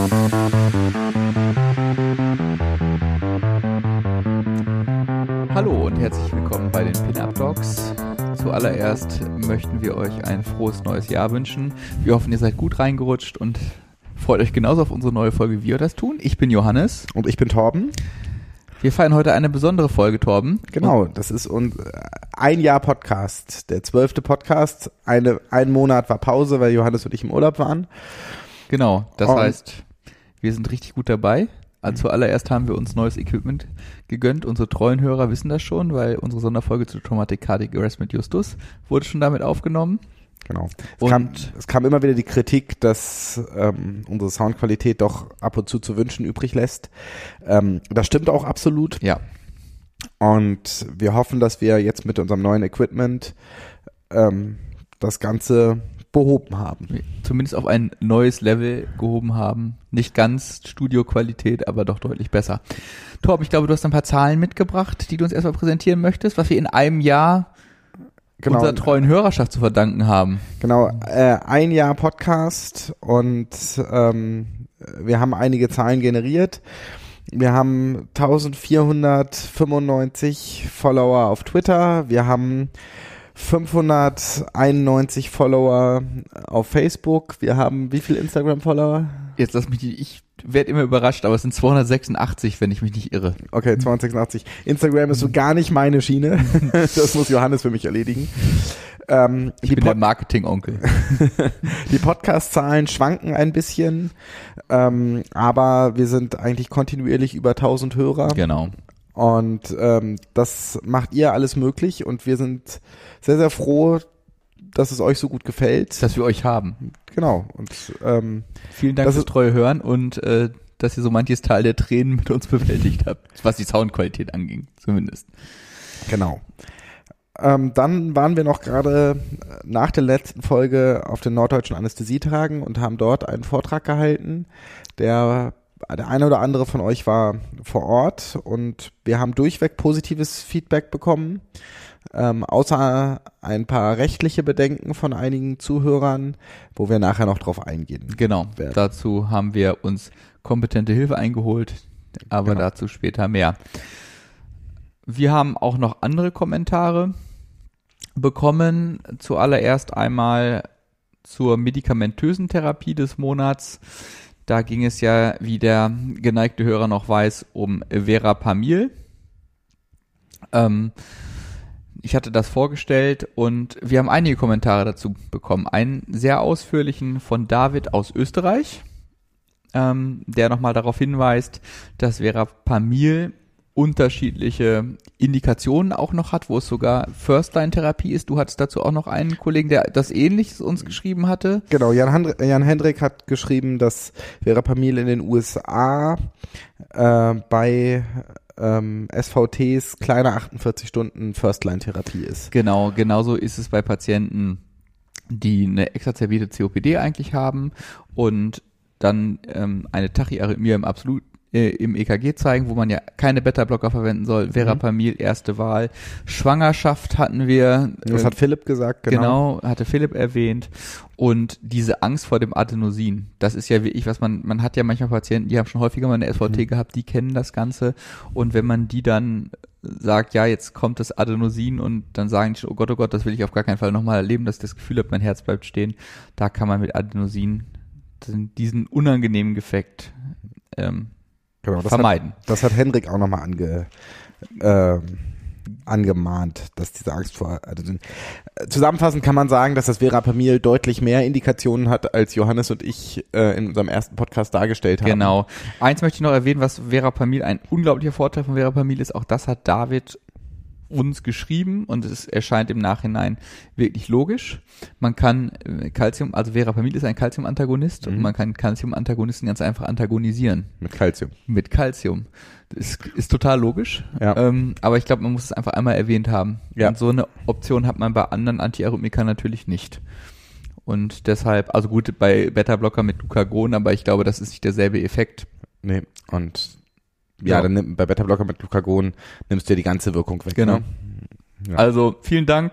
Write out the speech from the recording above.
Hallo und herzlich willkommen bei den Pin-Up Dogs. Zuallererst möchten wir euch ein frohes neues Jahr wünschen. Wir hoffen, ihr seid gut reingerutscht und freut euch genauso auf unsere neue Folge, wie wir das tun. Ich bin Johannes. Und ich bin Torben. Wir feiern heute eine besondere Folge, Torben. Genau, das ist ein Jahr Podcast, der 12. Podcast. Ein Monat war Pause, weil Johannes und ich im Urlaub waren. Genau, das heißt, wir sind richtig gut dabei. Also zuallererst haben wir uns neues Equipment gegönnt. Unsere treuen Hörer wissen das schon, weil unsere Sonderfolge zu Traumatic Cardiac Arrest mit Justus wurde schon damit aufgenommen. Genau. Es kam immer wieder die Kritik, dass unsere Soundqualität doch ab und zu wünschen übrig lässt. Das stimmt auch absolut. Ja. Und wir hoffen, dass wir jetzt mit unserem neuen Equipment das Ganze behoben haben. Zumindest auf ein neues Level gehoben haben. Nicht ganz Studioqualität, aber doch deutlich besser. Torben, ich glaube, du hast ein paar Zahlen mitgebracht, die du uns erstmal präsentieren möchtest, was wir in einem Jahr unserer treuen Hörerschaft zu verdanken haben. Genau, ein Jahr Podcast und wir haben einige Zahlen generiert. Wir haben 1495 Follower auf Twitter, wir haben 591 Follower auf Facebook, wir haben wie viel Instagram-Follower? Jetzt lass mich nicht, ich werde immer überrascht, aber es sind 286, wenn ich mich nicht irre. Okay, 286. Instagram ist so gar nicht meine Schiene. Das muss Johannes für mich erledigen. Ich bin der Marketing-Onkel. Die Podcast-Zahlen schwanken ein bisschen, aber wir sind eigentlich kontinuierlich über 1000 Hörer. Genau. Und das macht ihr alles möglich und wir sind sehr, sehr froh, dass es euch so gut gefällt. Dass wir euch haben. Genau. Und vielen Dank fürs treue Hören und dass ihr so manches Teil der Tränen mit uns bewältigt habt, was die Soundqualität anging, zumindest. Genau. Dann waren wir noch gerade nach der letzten Folge auf den Norddeutschen Anästhesietagen und haben dort einen Vortrag gehalten. Der eine oder andere von euch war vor Ort und wir haben durchweg positives Feedback bekommen, außer ein paar rechtliche Bedenken von einigen Zuhörern, wo wir nachher noch drauf eingehen. Genau, dazu haben wir uns kompetente Hilfe eingeholt, aber dazu später mehr. Wir haben auch noch andere Kommentare bekommen, zuallererst einmal zur medikamentösen Therapie des Monats. Da ging es ja, wie der geneigte Hörer noch weiß, um Verapamil. Ich hatte das vorgestellt und wir haben einige Kommentare dazu bekommen. Einen sehr ausführlichen von David aus Österreich, der nochmal darauf hinweist, dass Verapamil unterschiedliche Indikationen auch noch hat, wo es sogar First-Line-Therapie ist. Du hattest dazu auch noch einen Kollegen, der das Ähnliches uns geschrieben hatte. Genau, Jan Hendrik hat geschrieben, dass Verapamil in den USA bei SVTs kleiner 48 Stunden First-Line-Therapie ist. Genau, genauso ist es bei Patienten, die eine exacerbierte COPD eigentlich haben und dann eine Tachyarrhythmie im EKG zeigen, wo man ja keine Beta-Blocker verwenden soll. Verapamil, erste Wahl. Schwangerschaft hatten wir. Das hat Philipp gesagt, genau. Genau, hatte Philipp erwähnt. Und diese Angst vor dem Adenosin, das ist ja wirklich, was man hat ja manchmal Patienten, die haben schon häufiger mal eine SVT gehabt, die kennen das Ganze. Und wenn man die dann sagt, ja, jetzt kommt das Adenosin und dann sagen die, oh Gott, das will ich auf gar keinen Fall nochmal erleben, dass ich das Gefühl habe, mein Herz bleibt stehen. Da kann man mit Adenosin diesen unangenehmen Effekt vermeiden. Das hat Hendrik auch nochmal angemahnt, dass diese Angst vor Adenosin. Zusammenfassend kann man sagen, dass das Verapamil deutlich mehr Indikationen hat, als Johannes und ich in unserem ersten Podcast dargestellt haben. Genau. Eins möchte ich noch erwähnen, was Verapamil, ein unglaublicher Vorteil von Verapamil ist, auch das hat David uns geschrieben und es erscheint im Nachhinein wirklich logisch. Man kann Calcium, also Verapamil ist ein Calcium-Antagonist und man kann Calcium-Antagonisten ganz einfach antagonisieren. Mit Calcium. Mit Calcium. Das ist total logisch, aber ich glaube, man muss es einfach einmal erwähnt haben. Ja. Und so eine Option hat man bei anderen Antiarrhythmika natürlich nicht. Und deshalb, also gut, bei Beta-Blocker mit Glucagon, aber ich glaube, das ist nicht derselbe Effekt. Nee, und ja, dann bei Beta-Blocker mit Glucagon nimmst du ja die ganze Wirkung weg. Genau. Ne? Ja. Also vielen Dank